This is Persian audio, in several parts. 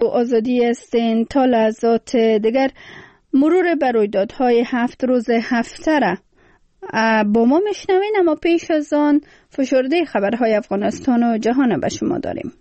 آزادی هستین. تا لحظات دیگر مرور بر رویدادهای 7 روز هفته را با ما میشنوین، اما پیش از آن فشرده خبرهای افغانستان و جهان به شما داریم.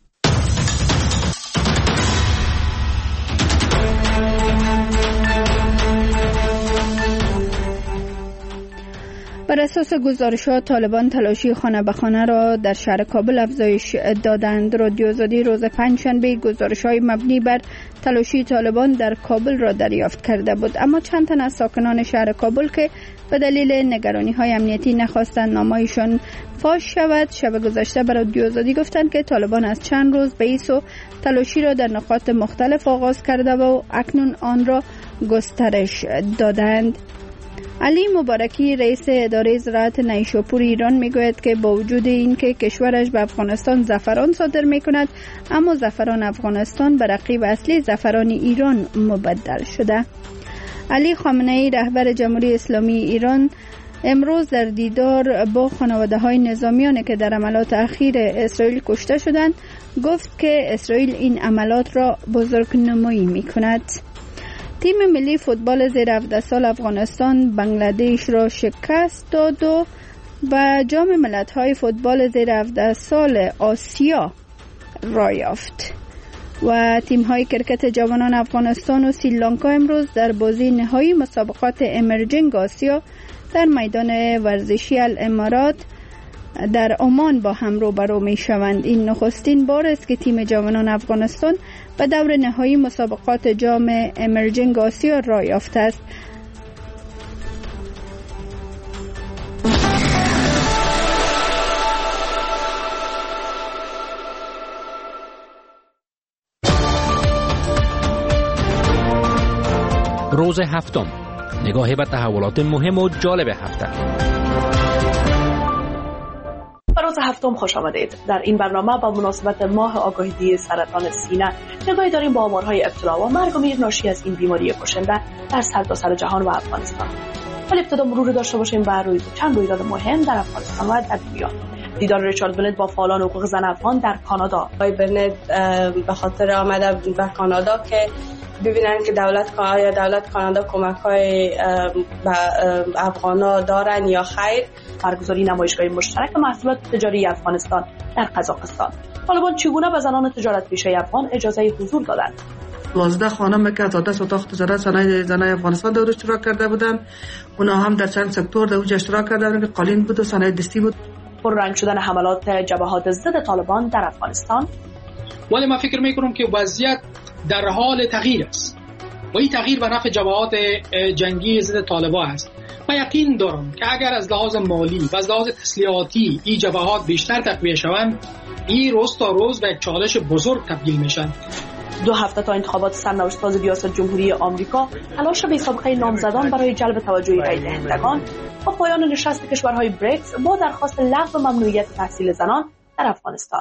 بر اساس گزارشات طالبان تلاشی خانه به خانه را در شهر کابل افزایش دادند. رادیو آزادی روز پنجشنبه گزارش‌های مبنی بر تلاشی طالبان در کابل را دریافت کرده بود، اما چند تن از ساکنان شهر کابل که به دلیل نگرانی‌های امنیتی نخواستند نامه‌شان فاش شود، شب گذشته بر رادیو آزادی گفتند که طالبان از چند روز به این سو تلاشی را در نقاط مختلف آغاز کرده و اکنون آن را گسترش دادند. علی مبارکی رئیس اداره زراعت نیشاپور ایران میگوید که با وجود اینکه کشورش به افغانستان زعفران صادر میکند، اما زعفران افغانستان به رقیب اصلی زعفران ایران مبدل شده. علی خامنه‌ای رهبر جمهوری اسلامی ایران امروز در دیدار با خانواده‌های نظامیانی که در عملات اخیر اسرائیل کشته شدند گفت که اسرائیل این عملات را بزرگنمایی میکند. تیم ملی فوتبال زیر 17 سال افغانستان بنگلادش را شکست داد و به جام ملت‌های فوتبال زیر 17 سال آسیا را یافت. و تیم‌های کرکت جوانان افغانستان و سریلانکا امروز در بازی نهایی مسابقات امرجنگ آسیا در میدان ورزشی الامارات در عمان با هم روبرو می شوند. این نخستین بار است که تیم جوانان افغانستان به دور نهایی مسابقات جام امرجنگ آسیا را یافته است. روز هفتم، نگاهی به تحولات مهم و جالب هفته. روز هفتم خوش آمدید. در این برنامه با مناسبت ماه آگاهی سرطان سینه نگاهی داریم با آمارهای ابتلا و مرگ و میر ناشی از این بیماری کشنده در سرتاسر جهان و افغانستان. ولی ابتدا مروری داشته باشیم بر چند رویداد مهم در افغانستان و در دنیا. دیدار ریچارد بنت با فعالان حقوق زن افغان در کانادا. آقای بنت به خاطر آمده به کانادا که ببینن که دولت کانادا کمک‌های به افغانا دارن یا خیر. برگزاری نمایشگاه مشترک محصولات تجاری افغانستان در قزاقستان. طالبان چگونه به زنان تجارت پیشه افغان اجازه حضور دادند؟ 12 خانم که از 10 اتاق تجارت صنایع زنای افغانستان در اشتراک کرده بودند، اونا هم در چند سکتور در اونجا اشتراک کرده بودند که قالین بود و صنایع دستی بود. پررنگ شدن حملات جبهات ضد طالبان در افغانستان. ولی من فکر می‌کنم که وضعیت در حال تغییر است و این تغییر به نفع جبهات جنگی ضد طالبان است. من یقین دارم که اگر از لحاظ مالی و از لحاظ تسلیحاتی این جبهات بیشتر تقویه شوند، این روز تا روز به یک چالش بزرگ تبدیل میشن. 2 هفته تا انتخابات سرنوشت‌ساز ریاست جمهوری آمریکا، تلاش به سابقه نامزدان برای جلب توجه رای دهندگان و پایان نشست کشورهای بریکس با درخواست لغو ممنوعیت تحصیل زنان در افغانستان.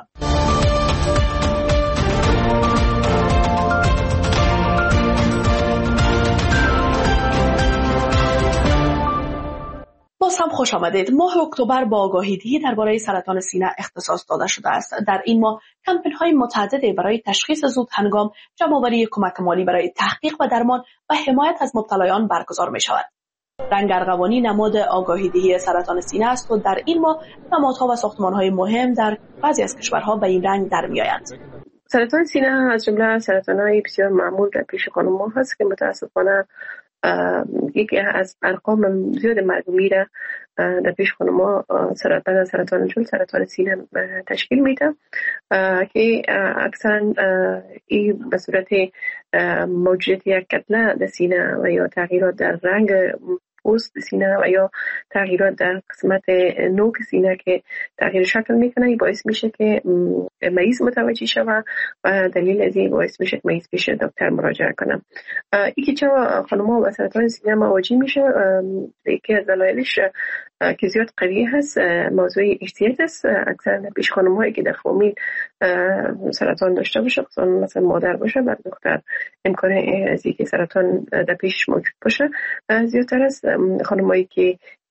باز هم خوش آمدید. ماه اکتبر با آگاهی‌دهی درباره سرطان سینه اختصاص داده شده است. در این ماه کمپین‌های متعددی برای تشخیص زود هنگام، جمع‌آوری کمک مالی برای تحقیق و درمان و حمایت از مبتلایان برگزار می‌شود. رنگ ارغوانی نماد آگاهی‌دهی سرطان سینه است و در این ماه نمادها و ساختمان‌های مهم در بعضی از کشورها به این رنگ در می‌آیند. سرطان سینه از جمله سرطان‌های بسیار معمول در پیش خانم‌ها هست که متأسفانه یکی از ارقام زیاد مرگ و میر در پیش خانم‌ها سرطان جلد، سرطان سینه تشکیل میده که اکثرا این به صورت موجودیت یک کتله در سینه و یا تغییرات در رنگ پوست سینه و یا تغییرات در قسمت نوک سینه که تغییر شکل میکنه باعث میشه که مریض متوجه شوه و دلیل از این باعث میشه که مریض پیش دکتر مراجعه کنه. یکی چرا خانم‌ها با سرطان سینه مواجه میشه، یکی از دلایلش که زیاد قوی هست موضوع ارثیت است. اکثرا پیش خانم‌هایی که در فامیل سرطان داشته باشه، مثلا مادر باشه، بعد دختر امکان از اینکه سرطان در پیشش موجود باشه زیادتر است. خانم‌هایی که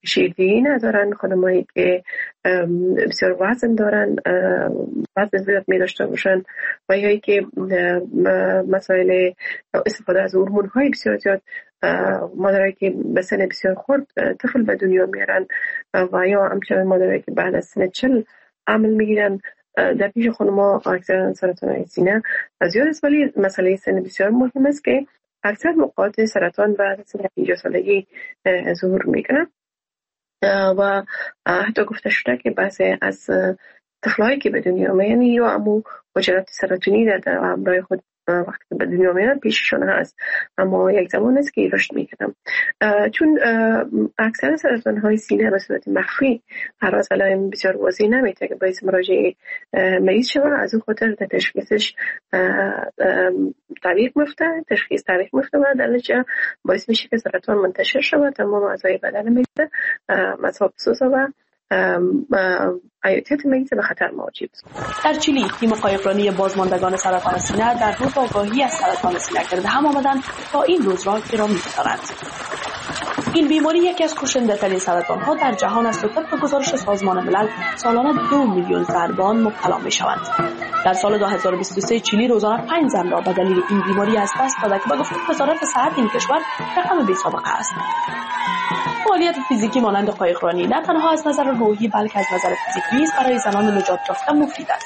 شیردهی ندارن، خانمایی که بسیار وزن دارن، وزن زیاد می داشته باشن و یا که مسائل استفاده از هورمون های بسیار زیاد، مادرایی که به سن بسیار خرد طفل به دنیا میارن و یا همچنین مادرایی که بعد از سن 40 عمل میگیرن، در پیش خانم‌ها اکثرا سرطان سینه زیاد است. ولی مسئله سن بسیار مهم است که اکثر موقعات سرطان بعد از سن 50 سالگی ظهور میکنه و حتی گفته شده که بعضی از طفلایی که به دنیا میان یا امو حجرات سرطانی در همراه خود وقتی به دنیا میان پیششون هست، اما یک زمان است که رشد میکنن. چون اکثر سرطان های سینه به صورت مخفی هر از علائم بسیار واضح نمیده که باعث مراجعه مریض شود، از اون خاطر تشخیصش تعویق میفته، تشخیص تعویق میفته و در نتیجه باعث میشه که سرطان منتشر شود، تمام اعضای بدن مریض مصاب بسازه و حیاتیت مریض به خطر مواجه است. در چیلی تیم قایقرانی بازماندگان سرطان سینه در روز آگاهی از سرطان سینه کرده هم آمدند تا این روز را گرامی بدارند. این بیماری یکی از کشنده ترین سرطان ها در جهان است و طبق گزارش سازمان ملل سالانه 2 میلیون زنان مبتلا می شوند. در سال 2023 چیلی روزانه 5 زن را به دلیل این بیماری از دست داده که به گفته وزارت صحت این کشور رقم بی‌سابقه است. فعالیت فیزیکی مانند قایقرانی نه تنها از نظر روحی بلکه از نظر فیزیکی است برای زنان نجات یافته مفید است.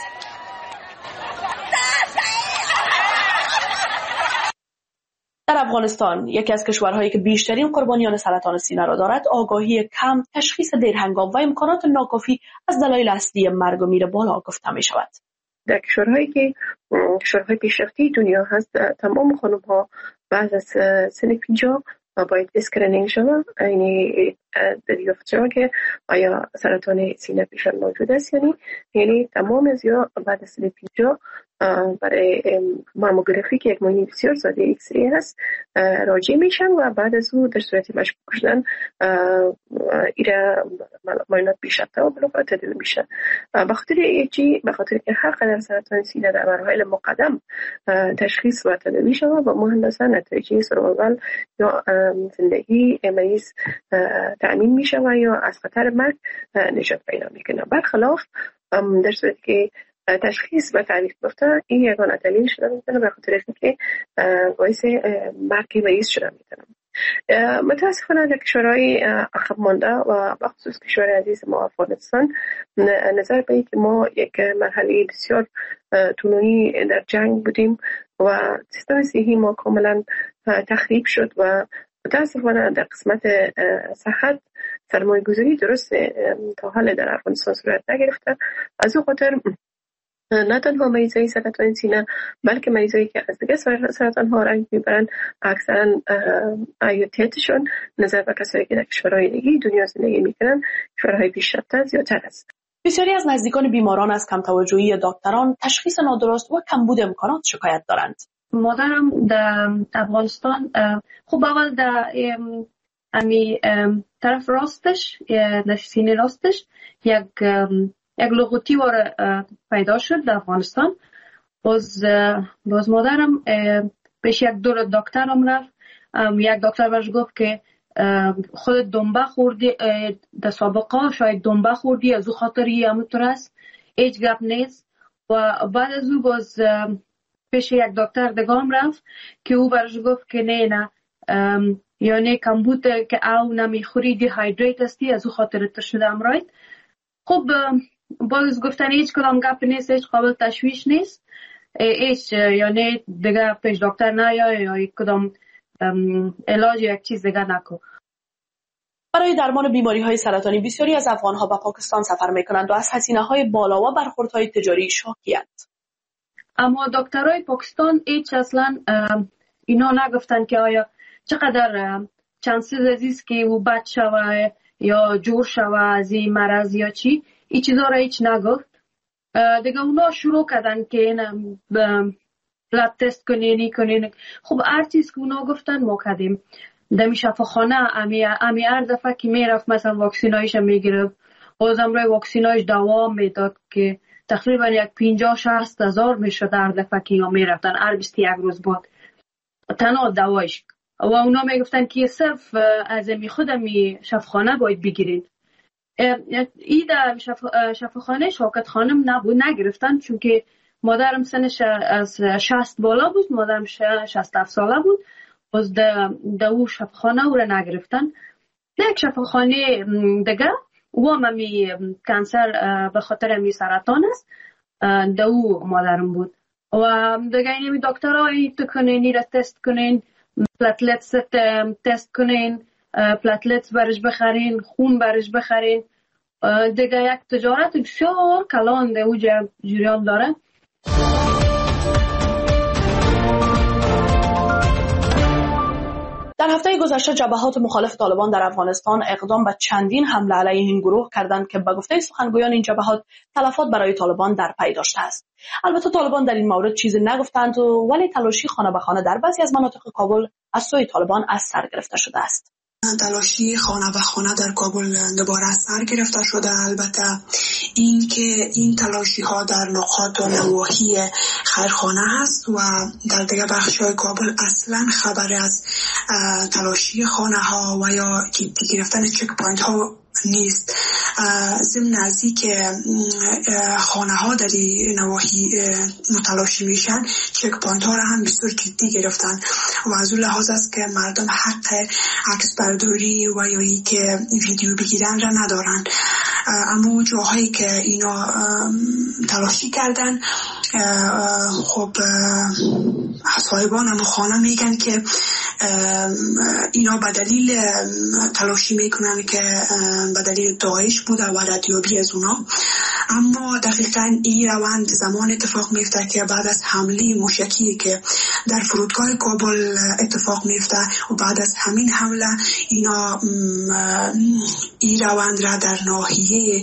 در افغانستان، یکی از کشورهایی که بیشترین قربانیان سرطان سینه را دارد، آگاهی کم، تشخیص دیرهنگام و امکانات ناکافی از دلایل اصلی مرگ و میر بالا گفته می شود. در کشورهای کشورهای پیشرفته دنیا هست، تمام خانم‌ها بعد از سن 50 باید اسکرینینگ شود، یعنی دریافت شود که آیا سرطان سینه پیشان موجود است یعنی تمام از یا بعد از سن 50 برای ماموگرافی که یک معاینه بسیار ساده ایکس ری هست راجع میشن و بعد از اون در صورت مشکوک شدن ایره معاینات بیشتر و بلوغ تداوی میشه. به خاطر که هر قدر سرطان سینه در مراحل مقدم تشخیص و تداوی شود و مهندسا نتایج سروایوال یا زندگی مریض تأمین میشه و یا از خطر مرگ نجات پیدا میکنه. برخلاف در صورتی که تشخیص و تعریف گفته، این یگانه دلیل شده میتونه به خاطر اینکه باعث مرگ مریض شده میتونه. متاسفانه در کشورهای عقب مانده و بخصوص کشور عزیز ما افغانستان، نظر به اینکه ما یک مرحله بسیار طولانی در جنگ بودیم و سیستم صحی ما کاملا تخریب شد و متاسفانه در قسمت صحت سرمایه گذاری درست تا حال در افغانستان صورت نگرفته. از اون خاطر نه تنها مریضای سرطان سینه بلکه مریضایی که از دیگه سرطان ها رنج میبرن اکثرا حیاتیتشون نظر به کسایی که در کشورهای دیگه دنیا زندگی میکنن کشورهای پیشرفته زیادتر است. بسیاری از نزدیکان بیماران از کم توجهی دکتران، تشخیص نادرست و کمبود امکانات شکایت دارند. مادرم در افغانستان خوب اول در طرف راستش در سینه راستش یک لغوتی واره پیدا شد در افغانستان. باز مادرم پیش یک دور دکترم رفت. یک دکتر برش گفت که خود دنبه خوردی در سابقه شاید دنبه خوردی از او خاطری همونطور است، هیچ گپ نیست. و بعد از او باز پیش یک دکتر دگام رفت که او برش گفت که نه یعنی کمبود که او نمیخوری دیهایدریت هستی از او خاطر شده امراید. خب باز گفتن هیچ کدام گپ نیست، هیچ قابل تشویش نیست، هیچ یعنی دیگه پیش دکتر نیا یا یک کدام علاج یک چیز دیگه نکن. برای درمان بیماری‌های سرطانی بسیاری از افغان‌ها به پاکستان سفر می‌کنند و از هزینه‌های بالا و برخوردهای تجاری شاکی‌اند. اما دکترای پاکستان هیچ اصلا اینا نگفتن که آیا چقدر چانسز عزیز که او بد شوه یا جور شوه از این مرض یا چی، این چیزا را هیچ نگفت. دیگه اونا شروع کردن که این بلد تست کنین. خب هر چیز که اونا گفتن ما کردیم. دمی شفاخانه امی هر دفعه که میرفت مثلا واکسینایش میگرفت، بازم روی واکسینایش دوام میداد که تقریبا یک 50-60 هزار میشد هر دفعه که اینا میرفتن هر 21 روز بعد. تنها دوایش و اونا میگفتن که صرف از خود شفاخانه باید بگیرین. ای در شفاخانه شوکت خانم نگرفتن، چون که مادرم سنش از 60 بالا بود، مادرم 67 ساله بود. باز در او شفاخانه او را نگرفتن. یک شفاخانه دیگه و همی کانسر به خاطر همی سرطان است، در او مادرم بود. و دیگه اینمی دکترها تو کنین، این را تست کنین، پلاتلتس تست کنین، پلاتلتس برش بخرین، خون برش بخرین. دیگه یک تجارت بسیار کلان در او جریان داره. در هفته گذشته جبهات مخالف طالبان در افغانستان اقدام به چندین حمله علیه این گروه کردند که به گفته سخنگویان این جبهات تلفات برای طالبان در پی داشته است. البته طالبان در این مورد چیزی نگفتند، ولی تلاشی خانه به خانه در بعضی از مناطق کابل از سوی طالبان از سر گرفته شده است. تلاشی خانه به خانه در کابل دوباره سر گرفته شده. البته این که این تلاشی ها در نقاط و نواحی خیرخانه هست و در دیگه بخش های کابل اصلا خبر از تلاشی خانه ها و یا گرفتن چک پوینت ها نیست. ضمن نزدیک خانه ها در نواحی متلاشی میشن، چک پوینت ها را هم بسیار جدی گرفتن و از اون لحاظ است که مردم حق عکس برداری و یا ای که ویدیو بگیرن را ندارن. اما جاهایی که اینا تلاشی کردن، خب صاحبان هم خانه میگن که اینا به دلیل تلاشی میکنن که به دلیل داعش بوده و ردیابی از اونا. اما دقیقاً این روند زمان اتفاق میفته که بعد از حمله موشکی که در فرودگاه کابل اتفاق میفته و بعد از همین حمله اینا این روند را در ناحیه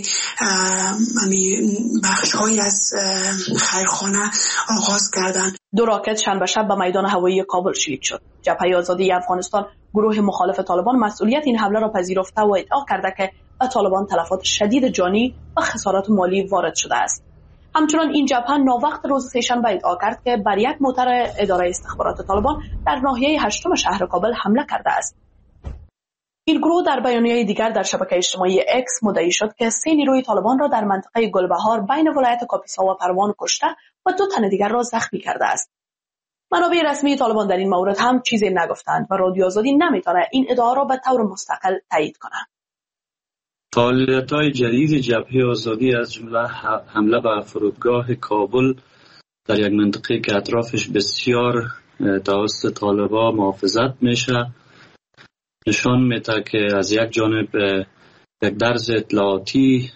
بخش‌های از خیرخانه آغاز کردن. 2 راکت شنبه شب به میدان هوایی کابل شلیک شد. جبهه آزادی افغانستان، گروه مخالف طالبان، مسئولیت این حمله را پذیرفته و ادعا کرده که به طالبان تلفات شدید جانی و خسارات مالی وارد شده است. همچنان این جبهه ناوقت روز سه‌شنبه ادعا کرد که بر یک موتر اداره استخبارات طالبان در ناحیه 8 شهر کابل حمله کرده است. این گروه در بیانیه دیگر در شبکه اجتماعی اکس مدعی شد که 3 نیروی طالبان را در منطقه گلبهار بین ولایت کاپیسا و پروان کشته و 2 تن دیگر را زخمی کرده است. منابع رسمی طالبان در این مورد هم چیزی نگفتند و رادیو آزادی نمیتونه این ادعا را به طور مستقل تایید کنه. فعالیت‌های جدید جبهه آزادی از جمله حمله به فرودگاه کابل در یک منطقه که اطرافش بسیار توسط طالبان محافظت میشه نشان میده که از یک جانب یک درز اطلاعاتی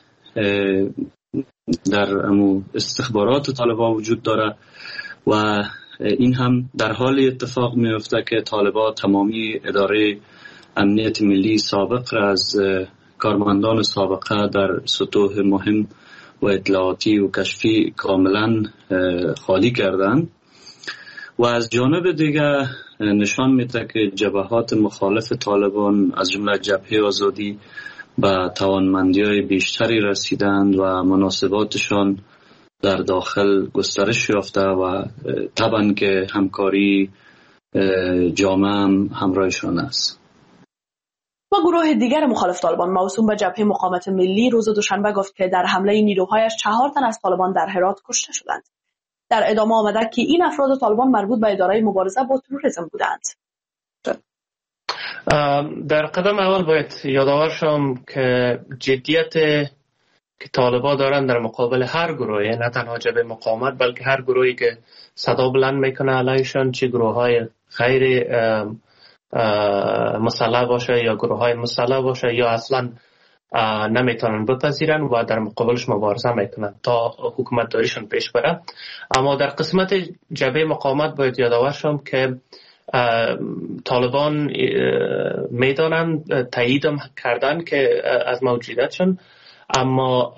در استخبارات طالبان وجود داره و این هم در حال اتفاق میفته که طالبان تمامی اداره امنیت ملی سابق را از کارمندان سابقه در سطوح مهم و اطلاعاتی و کشفی کاملا خالی کردند و از جانب دیگر نشان میده که جبهات مخالف طالبان از جمله جبهه آزادی به توانمندی‌های بیشتری رسیدند و مناسباتشان در داخل گسترش یافته و طبعا که همکاری جامع هم همراهشان است. و گروه دیگر مخالف طالبان موسوم به جبهه مقاومت ملی روز دوشنبه گفت که در حمله نیروهایش 4 تن از طالبان در هرات کشته شدند. در ادامه آمده که این افراد طالبان مربوط به اداره مبارزه با تروریسم بودند. در قدم اول باید یادآور شم که جدیت که طالبان دارن در مقابل هر گروهی، نه تنها جبهه مقاومت بلکه هر گروهی که صدا بلند میکنه علیهشان، چه گروه های غیر مسلح باشه یا گروه های مسلح باشه یا اصلا نمیتونن بپذیرن و در مقابلش مبارزه میکنن تا حکومت داریشون پیش بره. اما در قسمت جبهه مقاومت باید یادآور شم که طالبان میدانن تایید کردن که از موجودیتشون، اما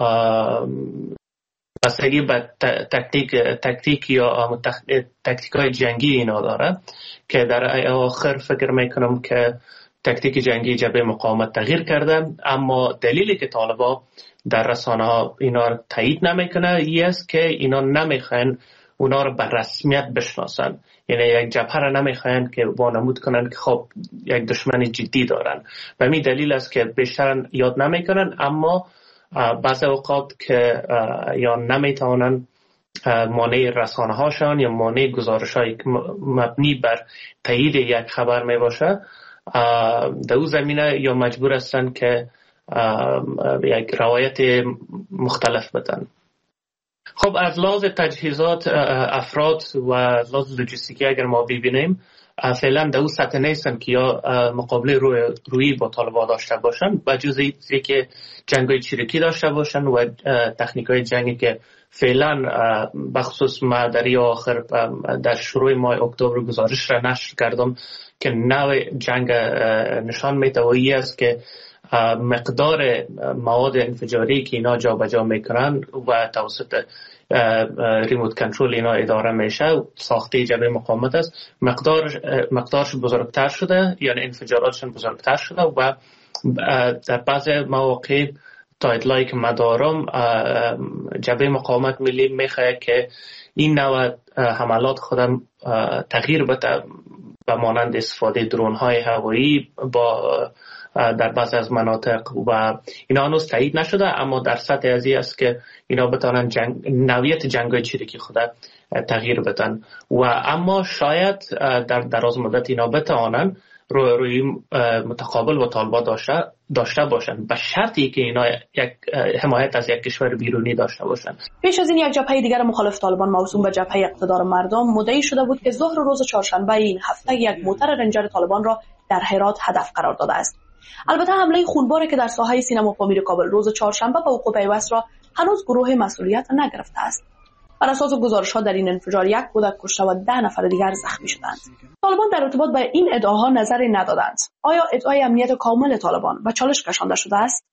بستگی به تکتیک یا تکتیک‌های جنگی اینا داره که در آخر فکر میکنم که تکتیک جنگی جبهه مقاومت تغییر کرده. اما دلیلی که طالبان در رسانه ها اینا تایید نمیکنه این است که اینا نمیخوان اونا رو به رسمیت بشناسن. یعنی یک جبهه را نمیخواین که وانمود کنن که خب یک دشمن جدی دارن. به همین دلیل است که بیشتر یاد نمیکنن، اما بعض اوقات که یا نمیتونن مانع رسانه هاشان یا مانع گزارش های مبنی بر تایید یک خبر می باشه، در اون زمینه یا مجبور هستن که یک روایت مختلف بدن. خب از لحاظ تجهیزات افراد و از لحاظ لوجستیکی اگر ما ببینیم، فعلا در اون سطح نیستن که یا مقابله روی با طالبان داشته باشن، با جز اینکه جنگ‌های چریکی داشته باشن و تکنیک‌های جنگی که فعلا بخصوص ما در آخر در شروع ماه اکتبر گزارش را نشر کردم که نوع جنگ نشان میده و این است که مقدار مواد انفجاری که اینا جا بجا میکنن و توسط ریموت کنترل اینا اداره میشه، ساخته جبهه مقاومت است، مقدارش بزرگتر شده، یعنی انفجاراتشون بزرگتر شده و در بعض مواقع تا اطلاعی که من دارم جبهه مقاومت ملی میخواه که این نوع حملات خودم تغییر بده به مانند استفاده درون های هوایی با در بعض از مناطق و اینا هنوز تایید نشده، اما در سطح ازی است که اینا بتانن نوعیت جنگ‌های چریکی خود تغییر بدن و اما شاید در دراز مدت اینا بتوانن روی متقابل با طالبان داشته باشن، به شرطی که اینا یک حمایت از یک کشور بیرونی داشته باشن. پیش از این یک جبهه دیگر مخالف طالبان موسوم به جبهه اقتدار مردم مدعی شده بود که ظهر روز چهارشنبه این هفته یک موتر رنجر طالبان را در هرات هدف قرار داده است. البته حمله خونباری که در ساحه سینما پامیر کابل روز چهارشنبه به وقوع پیوست را هنوز گروه مسئولیت نگرفته است. بر اساس گزارش‌ها در این انفجار 1 کودک کشته و 10 نفر دیگر زخمی شدند. طالبان در ارتباط با این ادعاها نظری ندادند. آیا ادعای امنیت کامل طالبان و چالش کشانده شده است؟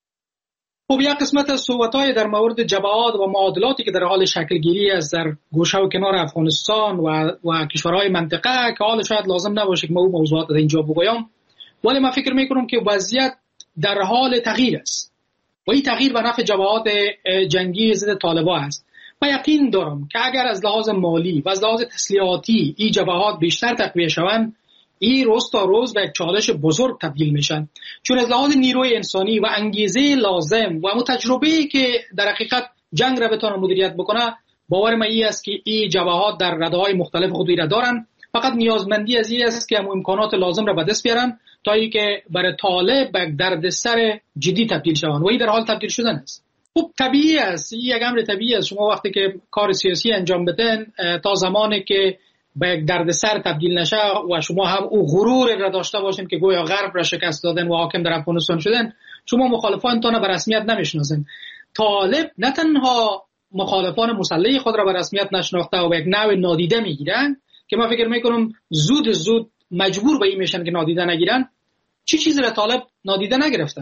خب یک قسمت از صحبت‌های در مورد جبهات و معادلاتی که در حال شکلگیری است در گوشه و کنار افغانستان و کشورهای منطقه که حال شاید لازم نباشه که ما اون موضوعات در اینجا بگویم، ولی من فکر می‌کنم که وضعیت در حال تغییر است و این تغییر به نفع جبهات جنگی ضد طالبان است. من یقین دارم که اگر از لحاظ مالی و از لحاظ تسلیحاتی این جبهات بیشتر تقویه شوند، این روز تا روز به یک چالش بزرگ تبدیل میشن، چون از لحاظ نیروی انسانی و انگیزه لازم و اون تجربه‌ای که در حقیقت جنگ را بتونه مدیریت بکنه، باور من این است که این جبهات در رده‌های مختلف خود را دارن. فقط نیازمندی از این است که امکانات لازم را به دست بیارن تا اینکه برای طالب به دردسر جدی تبدیل شوند و این در حال تبدیل شدن است. خب طبیعی است، این یک امر طبیعی است. شما وقتی که کار سیاسی انجام بدین تا زمانی که به یک دردسر تبدیل نشه و شما هم او غرور را داشته باشین که گویا غرب را شکست دادن و حاکم در افغانستان شدن، شما مخالفانتان به رسمیت نمیشناسین. طالب نه تنها مخالفان مسلح خود را به رسمیت نشناخته و به یک نوع نادیده میگیرن که من فکر میکنم زود مجبور به این میشن که نادیده نگیرن. چی چیزی را طالب نادیده نگرفته؟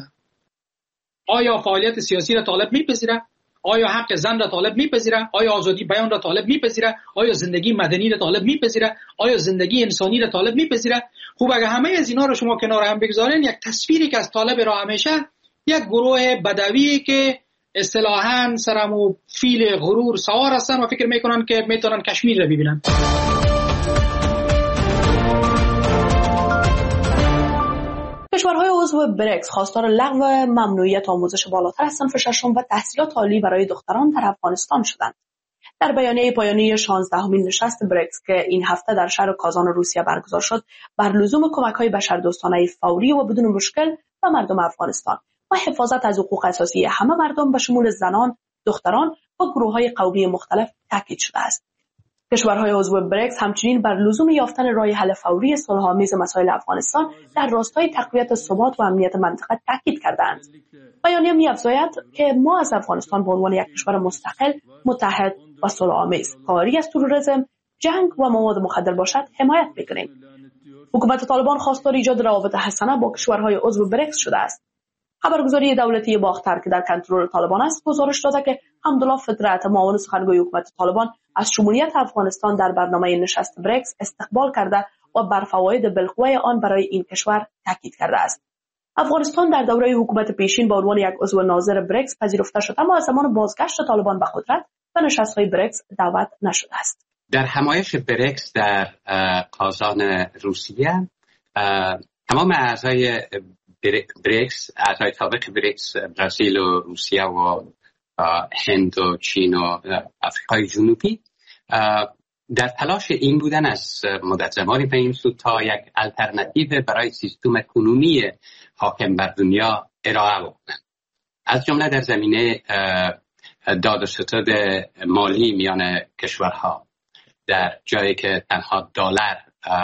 آیا فعالیت سیاسی را طالب میپذیره؟ آیا حق زن را طالب میپذیره؟ آیا آزادی بیان را طالب میپذیره؟ آیا زندگی مدنی را طالب میپذیره؟ آیا زندگی انسانی را طالب میپذیره؟ خب اگه همه از اینا رو شما کنار هم بگذارین، یک تصویری که از طالب را همیشه یک گروه بدوی که اصطلاحاً سرمو فیل غرور سوار هستن و فکر میکنن که میتونن کشمیر را ببینن. کشورهای عضو برکس خواستار لغو ممنوعیت آموزش بالاتر از صنف ششم و تحصیلات عالی برای دختران در افغانستان شدند. در بیانیه پایانی 16مین نشست برکس که این هفته در شهر کازان روسیه برگزار شد، بر لزوم کمک‌های بشردوستانه فوری و بدون مشکل به مردم افغانستان و حفاظت از حقوق اساسی همه مردم به شمول زنان، دختران و گروه‌های قومی مختلف تاکید شده است. کشورهای عضو برکس همچنین بر لزوم یافتن راه حل فوری صلح‌آمیز مسائل افغانستان در راستای تقویت ثبات و امنیت منطقه تاکید کردند. بیانیه می‌افزاید که ما از افغانستان به عنوان یک کشور مستقل، متحد و صلح‌آمیز کاری از تروریسم، جنگ و مواد مخدر باشد حمایت می‌کنیم. حکومت طالبان خواستار ایجاد روابط حسنه با کشورهای عضو برکس شده است. خبرگزاری دولتی باختر که در کنترل طالبان است گزارش داده که حمدالله فطرت، معاون سخنگوی حکومت طالبان، از شمولیت افغانستان در برنامه نشست برکس استقبال کرده و بر فواید بالقوه آن برای این کشور تاکید کرده است. افغانستان در دوره حکومت پیشین به عنوان یک عضو ناظر برکس پذیرفته شد، اما از زمان بازگشت طالبان به قدرت به نشست‌های برکس دعوت نشده است. در همایش بریکس در قازان روسیه تمام اعضای بریکس، اعضای سابق بریکس، برزیل و روسیه و هند و چین و آفریقای جنوبی در تلاش این بودن از مدت زمانی به این سو تا یک الटरनेटिव برای سیستم کنونی حاکم بر دنیا ارائه بکنند، از جمله در زمینه داد و ستد مالی میان کشورها، در جایی که تنها دلار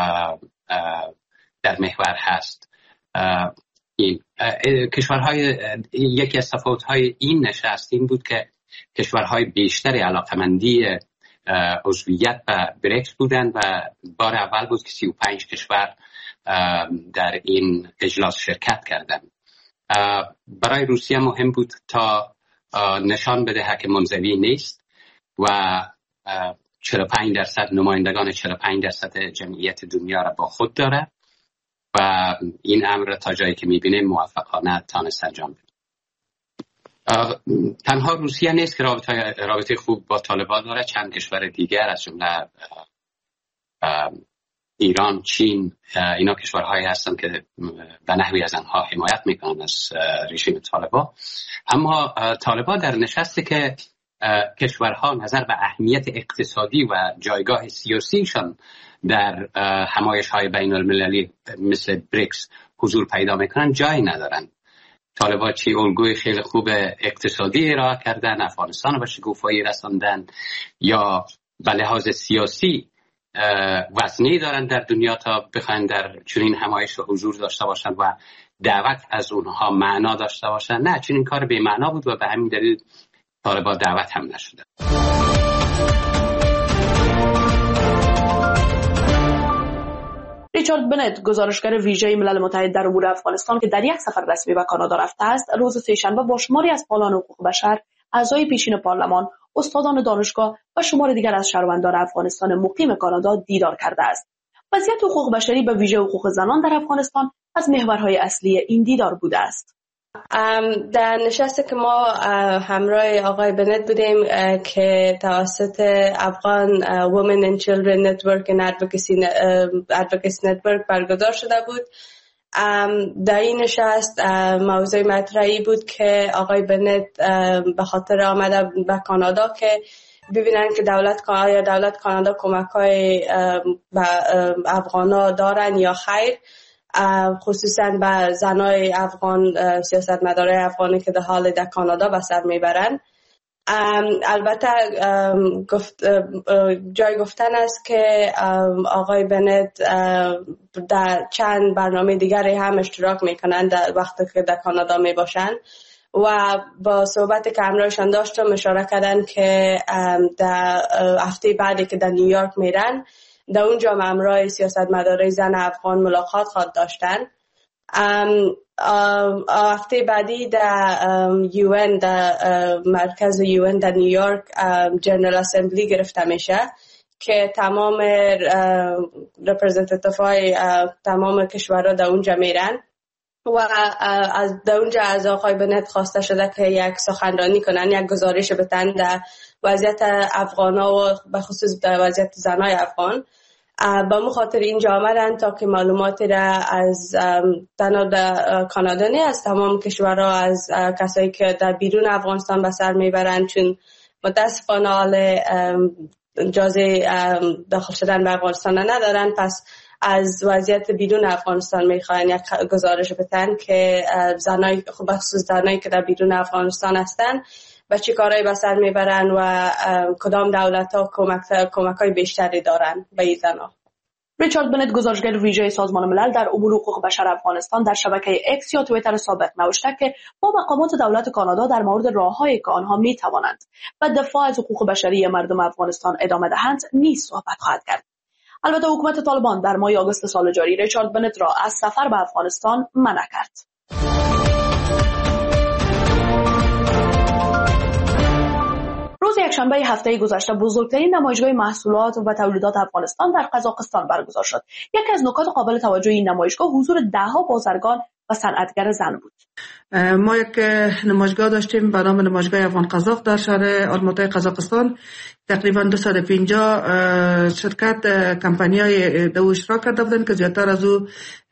در محور هست. این کشورهای یکی از تفاوت‌های این نشست این بود که کشورهای بیشتری علاقمندی عضویت به بریکس بودند و بار اول بود که 35 کشور در این اجلاس شرکت کردند. برای روسیه مهم بود تا نشان بده که منزوی نیست و 45% نمایندگان 45% جمعیت دنیا را با خود داره و این امر تا جایی که میبینه موفقانه تانست انجام بده. تنها روسیه نیست که رابطه خوب با طالبان داره، چند کشور دیگر از جمله ایران، چین، اینا کشورهایی هستند که به نحوی از آنها حمایت میکنن از رژیم طالبان. اما طالبان در نشستی که کشورها نظر به اهمیت اقتصادی و جایگاه سیاسیشان در همایش‌های بین المللی مثل بریکس حضور پیدا میکنن جایی ندارن. طالبان چی الگوی خیلی خوب اقتصادی ارائه کردن، افغانستان رو به شکوفایی رساندن، یا به لحاظ سیاسی وزنی دارن در دنیا تا بخواین در چنین همایش حضور داشته باشن و دعوت از اونها معنا داشته باشن. نه، چنین کار بی معنا بود و به همین دلیل طالبان دعوت هم نشده. ریچارد بنت، گزارشگر ویژه ملل متحد در امور افغانستان که در یک سفر رسمی به کانادا رفته است، روز سه‌شنبه با شماری از فعالان حقوق بشر، اعضای پیشین پارلمان، استادان دانشگاه و شمار دیگر از شهروندان افغانستان مقیم کانادا دیدار کرده است. وضعیت حقوق بشری به ویژه حقوق زنان در افغانستان از محورهای اصلی این دیدار بوده است. در نشستی که ما همراه آقای بنت بودیم که توسط افغان Women and Children Network and Advocacy Network برگزار شده بود، در این نشست موضوع مطرحی بود که آقای بنت به خاطر آمده به کانادا که ببینن که دولت کانادا کمک‌های به افغانا دارن یا خیر، خصوصا به زنای افغان، سیاستمدارای افغانی که در کانادا به سر میبرن. البته جای گفتن است که آقای بنت در چند برنامه دیگری هم اشتراک میکنن در وقتی که در کانادا میباشن و با صحبت که همراهشان داشتم اشاره کردن که در هفته بعدی که در نیویورک میرن در اونجا همراه سیاستمدارای زن افغان ملاقات خواهد داشتن. هفته بعدی در UN، در مرکز UN در نیویورک، جنرال اسمبلی گرفته میشه که تمام رپرزنتیتیف های تمام کشورها در اونجا میرن و در اونجا از آقای بنت خواسته شده که یک سخنرانی کنن، یک گزارش بدن در وضعیت افغانا و به خصوص در وضعیت زنای افغان. با مخاطر اینجا آمدن تا که معلوماتی را از تنها کانادا نه، از تمام کشورها، از کسایی که در بیرون افغانستان به سر میبرن، چون متاسفانه حال اجازه داخل شدن به افغانستان ندارن، پس از وضعیت بیرون افغانستان میخواین یک گزارش بدن که زنای، خصوص زنایی که در بیرون افغانستان هستن و چی کارهایی به سر میبرن و کدام دولت‌ها کمک‌های بیشتری دارن به این زن‌ها. ریچارد بنت، گزارشگر ویژه سازمان ملل در امور حقوق بشر افغانستان، در شبکه اکس یا توییتر سابق نوشته که با مقامات دولت کانادا در مورد راه‌هایی که آنها می‌توانند و دفاع از حقوق بشری مردم افغانستان ادامه دهند نیز صحبت خواهد کرد. البته حکومت طالبان در ماه آگوست سال جاری ریچارد بنت را از سفر به افغانستان منع کرد. روز یکشنبه هفته گذشته بزرگترین نمایشگاه محصولات و تولیدات افغانستان در قزاقستان برگزار شد. یکی از نکات قابل توجه این نمایشگاه حضور ده‌ها بازرگان و صنعتگر زن بود. ما یک نمایشگاه داشتیم به نام نمایشگاه افغان قزاق در شهر آلماتای قزاقستان. تقریبا 250 شرکت کمپانی‌های دو اشتراک کرده بودند که زیادتر از او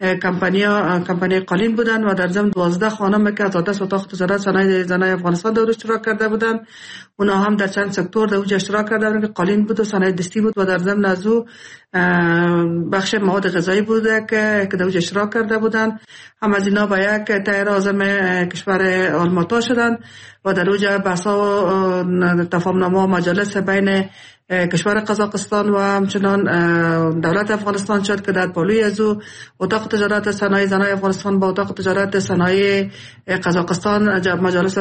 کمپانی قالین بودند و در ضمن 12 خانم که از آتش اتاق تجارت صنایع زنای افغانستان در اشتراک کرده بودند. اونا هم در چند سکتور در اونجا اشتراک کرده بودند که قالین بود و صنایع دستی بود و در ضمن از او بخش مواد غذایی بوده که در اونجا اشتراک کرده بودند. هم از اینا به یک تایر اعظم کشور آلماتا شدند و در اونجا بحث‌ها و تفاهم‌نامه و مجالس بین کشور قزاقستان و همچنان دولت افغانستان شد که در پالوی از او اتاق تجارت صنایع زنای افغانستان با اتاق تجارت صنایع قزاقستان مجالس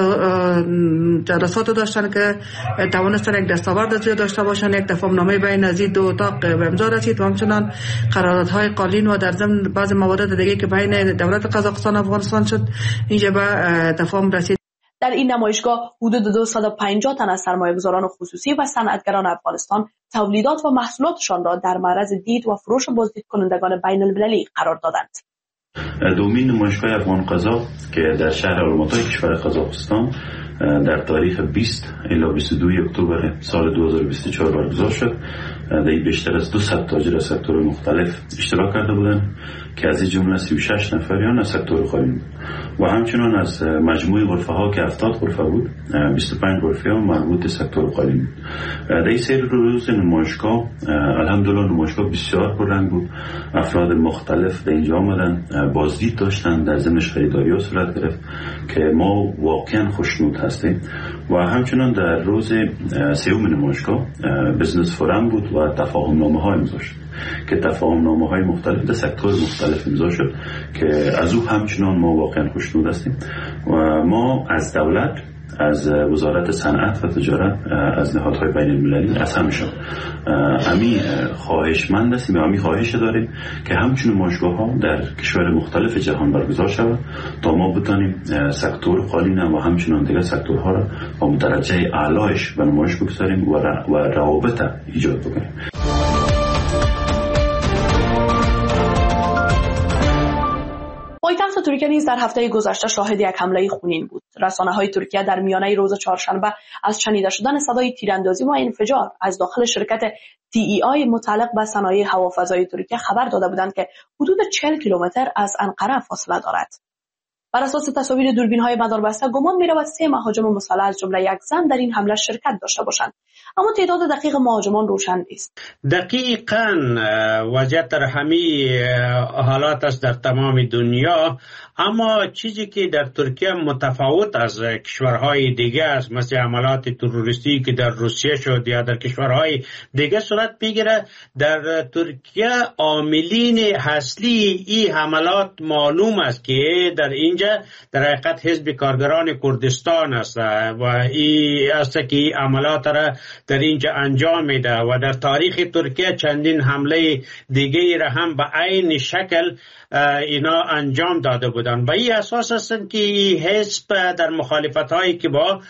جلسات داشتن که توانستن یک دستاورد زیاد داشته باشن. یک تفاهم‌نامه بین از دو اتاق به امضا رسید و همچنان قراردادهای قالین و در ضمن بعض موارد دیگه که بین دولت قزاقستان و افغانستان شد اینجا به تفاهم رسید. در این نمایشگاه حدود 250 تن از سرمایه‌گذاران خصوصی و صنعتگران افغانستان تولیدات و محصولاتشان را در معرض دید و فروش بازدید کنندگان بین المللی قرار دادند. دومین نمایشگاه افغان قزاق که در شهر آلماتای کشور قزاقستان در تاریخ 20 الی 22 اکتبر سال 2024 برگزار شد. در این بیشتر از 200 تاجر از سکتور مختلف اشتراک کرده بودند که از این جمله 36 نفریان از سکتور قالین و همچنان از مجموع غرفه ها که 70 غرفه بود 25 غرفه ها مربوط سکتور قالین. در این سری روز نمایشگاه الحمدلله نمایشگاه بسیار پررنگ بود. افراد مختلف در اینجا آمدن بازدید داشتن، در ضمنش خریداری ها صورت گرفت که ما واقعا خوشنود هستیم. و همچنان در روز سوم نمایشگاه بزنس فورم بود و تفاهم‌نامه ها امضا شد که تفاهم‌نامه های مختلف در سکتور مختلف امضا شد که از او همچنان ما واقعا خوشنود هستیم. و ما از دولت، از وزارت صنعت و تجارت، از نهادهای بین المللی، از همشون امی خواهشمند هستیم و امی خواهش داریم که همچون نمایشگاه ها در کشور مختلف جهان برگزار شود تا ما بتانیم سکتور قالین و همچنان دیگر سکتورها را با درجه اعلایش به نمایش بگذاریم و روابط ایجاد بکنیم. پایتخت ترکیه نیز در هفته گذشته شاهد یک حمله خونین بود. رسانه‌های ترکیه در میانه روز چهارشنبه از شنیده شدن صدای تیراندازی و انفجار از داخل شرکت TEI متعلق به صنایع هوافضایی ترکیه خبر داده بودند که حدود 40 کیلومتر از انقره فاصله دارد. بر اساس تصاویر دوربین‌های مداربسته گمان می‌رود 3 مهاجم مسلح از جمله یک زن در این حمله شرکت داشته باشند، اما تعداد دقیق مهاجمان روشن نیست. دقیقاً وضعیت در همه حالات است در تمام دنیا، اما چیزی که در ترکیه متفاوت از کشورهای دیگه است، مثل حملات تروریستی که در روسیه شد یا در کشورهای دیگه صورت میگیره، در ترکیه عاملین اصلی این حملات معلوم است که در اینجا در حقیقت حزب کارگران کردستان است و این است که این عملات را در اینجا انجام میده و در تاریخ ترکیه چندین حمله دیگه را هم به عین شکل اینا انجام داده بودن. به این اساس است که حزب در مخالفت هایی که با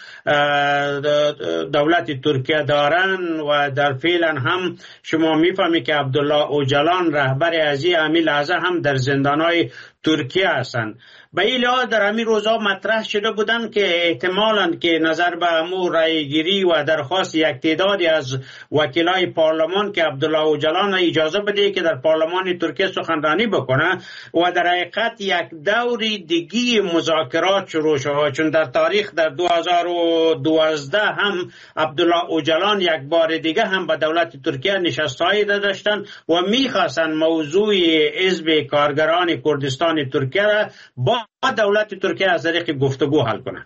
دولت ترکیه دارن و در فعلا هم شما میفهمی که عبدالله اوجلان رهبر از این همین لحظه هم در زندان های ترکیه هستند. به این لحاظ در همین روزها مطرح شده بودند که احتمالاً که نظر به امور رایگیری و درخواست یک تعدادی از وکیلای پارلمان که عبدالله اوجلان اجازه بده که در پارلمان ترکیه سخنرانی بکنه و در حقیقت یک دوری دیگی مذاکرات شروع شد، چون در تاریخ در 2012 هم عبدالله اوجلان یک بار دیگه هم به دولت ترکیه نشستهایی داشتن و میخواستن موضوع حزب کارگران کردستان ترکیه را با دولت ترکیه از طریق گفتگو حل کنه.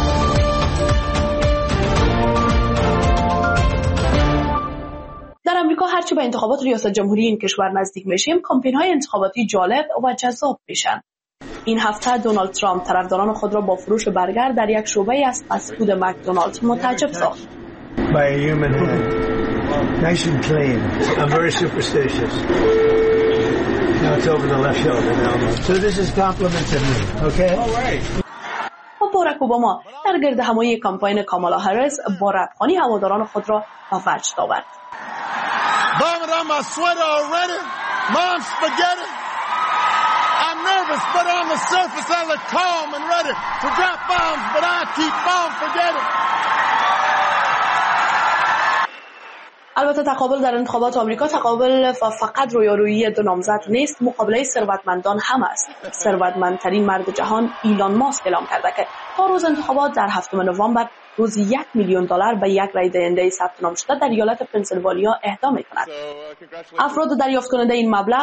در امریکا هرچی به انتخابات ریاست جمهوری این کشور نزدیک میشیم، کمپین‌های انتخاباتی جالب و جذاب میشن. این هفته دونالد ترامپ طرفداران خود را با فروش برگر در یک شعبه از فست فود مکدونالد متعجب ساخت. Nice and clean. I'm very superstitious. Now it's over the left shoulder now. So this is compliment to me, okay? All right. باراک اوباما در گرد همایی کمپاین کامالا هریس با ربخانی هواداران خود را به وجد آورد. Vomit on my sweater already? Mom spaghetti? I'm nervous, but on the surface I look calm and ready to drop bombs, but I keep on forgetting. البته تقابل در انتخابات آمریکا تقابل فقط رویارویی دو نامزد نیست، مقابله ثروتمندان هم است. ثروتمندترین مرد جهان ایلان ماسک اعلام کرده که تا روز انتخابات در 7 نوامبر روزی $1,000,000 به یک رای دهنده ثبت نام شده در ایالت پنسیلوانیا اهدا می‌کند. افراد دریافت کننده این مبلغ